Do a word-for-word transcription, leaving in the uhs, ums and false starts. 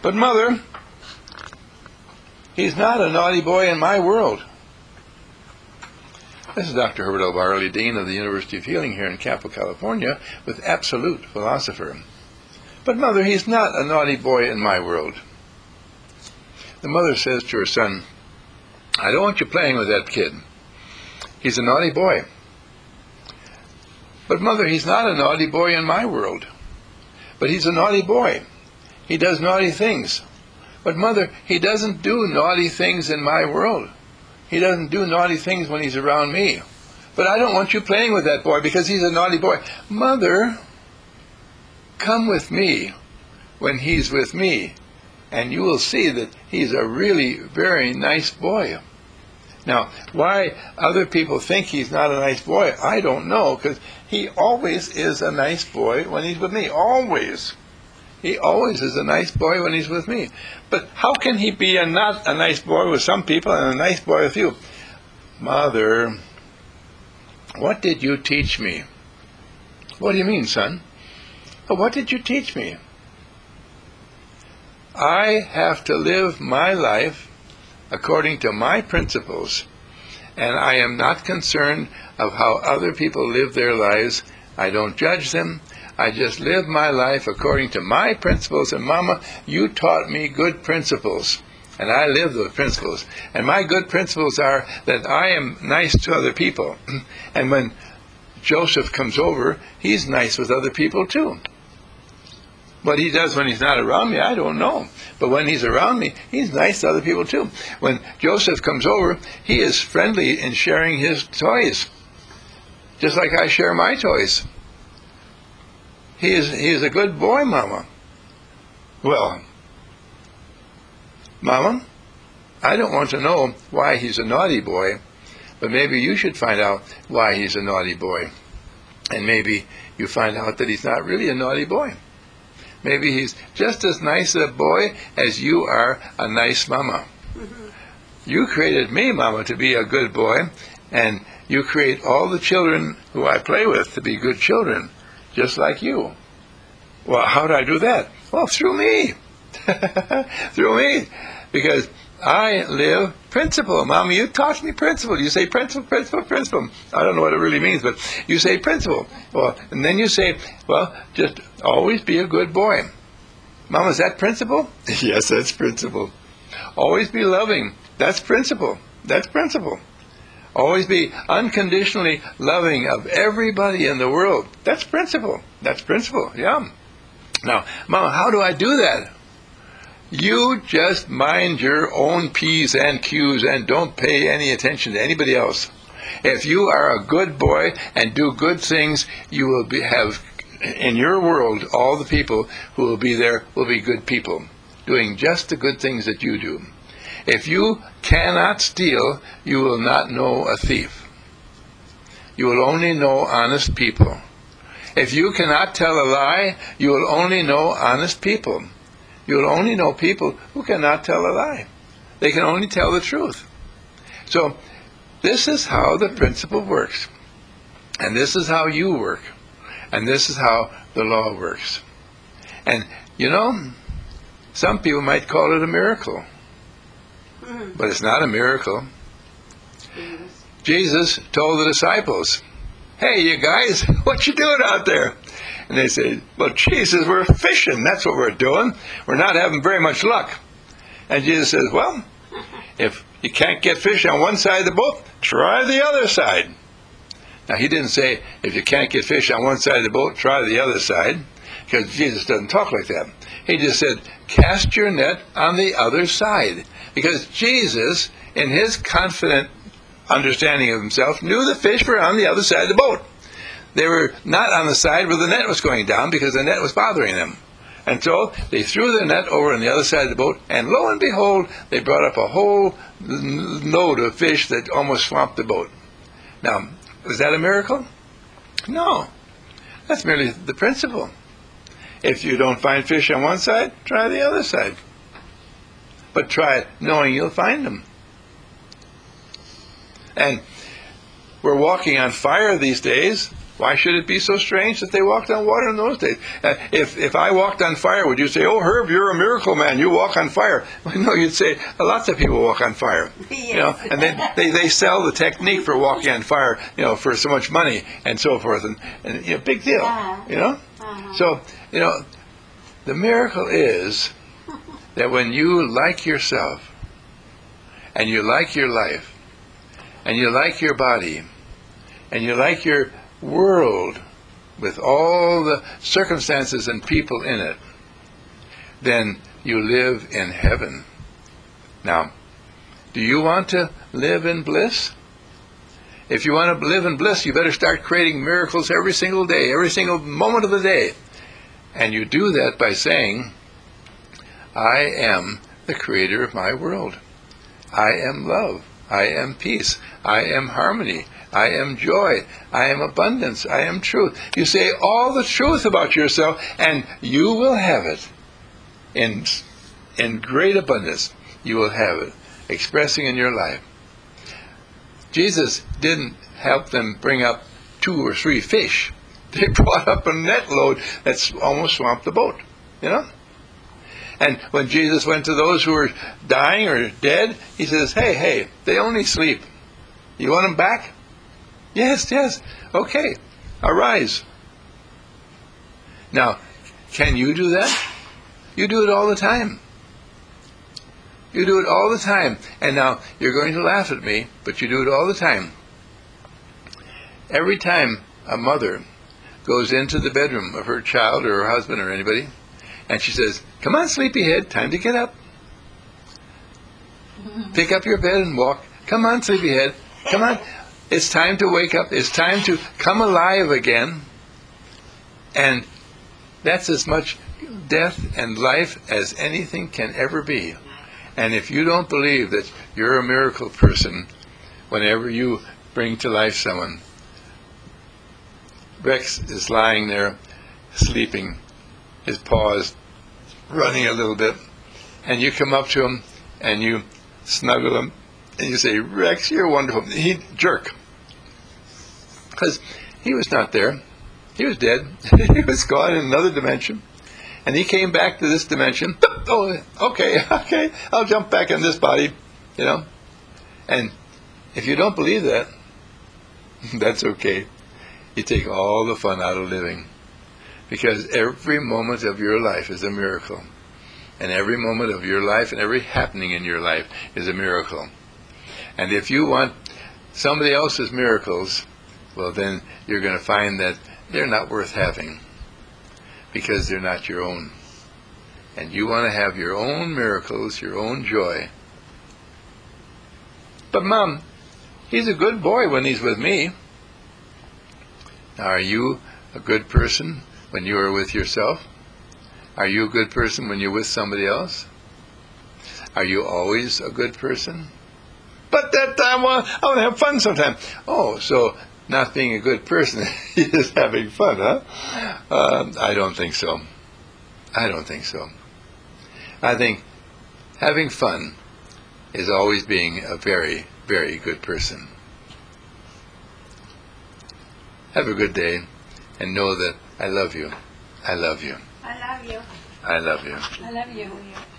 But Mother, he's not a naughty boy in my world. This is Doctor Herbert L. Barley, Dean of the University of Healing here in Capital, California, with Absolute Philosopher. But Mother, he's not a naughty boy in my world. The mother says to her son, I don't want you playing with that kid. He's a naughty boy. But Mother, he's not a naughty boy in my world. But he's a naughty boy. He does naughty things. But Mother, he doesn't do naughty things in my world. He doesn't do naughty things when he's around me. But I don't want you playing with that boy because he's a naughty boy. Mother, come with me when he's with me, and you will see that he's a really very nice boy. Now, why other people think he's not a nice boy, I don't know, because he always is a nice boy when he's with me. Always. He always is a nice boy when he's with me. But how can he be a not a nice boy with some people and a nice boy with you? Mother, what did you teach me? What do you mean, son? Well, what did you teach me? I have to live my life according to my principles, and I am not concerned of how other people live their lives. I don't judge them. I just live my life according to my principles. And Mama, you taught me good principles, and I live those principles. And my good principles are that I am nice to other people. And when Joseph comes over, he's nice with other people too. What he does when he's not around me, I don't know. But when he's around me, he's nice to other people too. When Joseph comes over, he is friendly in sharing his toys, just like I share my toys. He is, he is a good boy, Mama. Well, Mama, I don't want to know why he's a naughty boy, but maybe you should find out why he's a naughty boy. And maybe you find out that he's not really a naughty boy. Maybe he's just as nice a boy as you are a nice mama. You created me, Mama, to be a good boy, and you create all the children who I play with to be good children, just like you. Well, how do I do that? Well, through me. Through me. Because I live principle. Mama, you taught me principle. You say principle, principle, principle. I don't know what it really means, but you say principle. Well, and then you say, well, just always be a good boy. Mama, is that principle? Yes, that's principle. Always be loving. That's principle. That's principle. Always be unconditionally loving of everybody in the world. That's principle. That's principle. Yeah. Now, Mama, how do I do that? You just mind your own P's and Q's and don't pay any attention to anybody else. If you are a good boy and do good things, you will be, have in your world all the people who will be there will be good people, doing just the good things that you do. If you cannot steal, you will not know a thief. You will only know honest people. If you cannot tell a lie, you will only know honest people. You will only know people who cannot tell a lie. They can only tell the truth. So this is how the principle works. And this is how you work. And this is how the law works. And, you know, some people might call it a miracle. But it's not a miracle. Jesus told the disciples, hey, you guys, what you doing out there? And they say, well, Jesus, we're fishing. That's what we're doing. We're not having very much luck. And Jesus says, well, if you can't get fish on one side of the boat, try the other side. Now, he didn't say, if you can't get fish on one side of the boat, try the other side, because Jesus doesn't talk like that. He just said, cast your net on the other side. Because Jesus, in his confident understanding of himself, knew the fish were on the other side of the boat. They were not on the side where the net was going down because the net was bothering them. And so they threw their net over on the other side of the boat, and lo and behold, they brought up a whole load of fish that almost swamped the boat. Now, was that a miracle? No. That's merely the principle. If you don't find fish on one side, try the other side. But try it knowing you'll find them. And we're walking on fire these days. Why should it be so strange that they walked on water in those days? Uh, if if I walked on fire, would you say, "Oh, Herb, you're a miracle man. You walk on fire"? Well, no, you'd say, lots of people walk on fire. Yes. You know, and they, they they sell the technique for walking on fire, you know, for so much money and so forth, and, and you know, big deal. Uh-huh. You know, Uh-huh. so you know, the miracle is that when you like yourself, and you like your life, and you like your body, and you like your world with all the circumstances and people in it, then you live in heaven. Now, do you want to live in bliss? If you want to live in bliss, you better start creating miracles every single day, every single moment of the day. And you do that by saying, I am the creator of my world. I am love. I am peace. I am harmony. I am joy. I am abundance. I am truth. You say all the truth about yourself, and you will have it in, in great abundance. You will have it expressing in your life. Jesus didn't help them bring up two or three fish. They brought up a net load that's almost swamped the boat, you know? And when Jesus went to those who were dying or dead, he says, hey, hey, they only sleep. You want them back? Yes, yes. Okay, arise. Now, can you do that? You do it all the time. You do it all the time. And now, you're going to laugh at me, but you do it all the time. Every time a mother goes into the bedroom of her child or her husband or anybody, and she says, come on, sleepyhead, time to get up. Pick up your bed and walk. Come on, sleepyhead. Come on. It's time to wake up. It's time to come alive again. And that's as much death and life as anything can ever be. And if you don't believe that you're a miracle person whenever you bring to life someone, Rex is lying there sleeping, his paws running a little bit, and you come up to him and you snuggle him and you say, Rex, you're wonderful. He'd jerk because he was not there. He was dead. He was gone in another dimension, and he came back to this dimension. Oh, okay, okay, I'll jump back in this body, you know. And if you don't believe that, that's okay. You take all the fun out of living. Because every moment of your life is a miracle. And every moment of your life and every happening in your life is a miracle. And if you want somebody else's miracles, well, then you're going to find that they're not worth having. Because they're not your own. And you want to have your own miracles, your own joy. But Mom, he's a good boy when he's with me. Are you a good person when you are with yourself? Are you a good person when you're with somebody else? Are you always a good person? But that I want, I want to have fun sometime. Oh, so not being a good person is having fun, huh? Uh, I don't think so. I don't think so. I think having fun is always being a very, very good person. Have a good day, and know that I love you. I love you. I love you. I love you. I love you.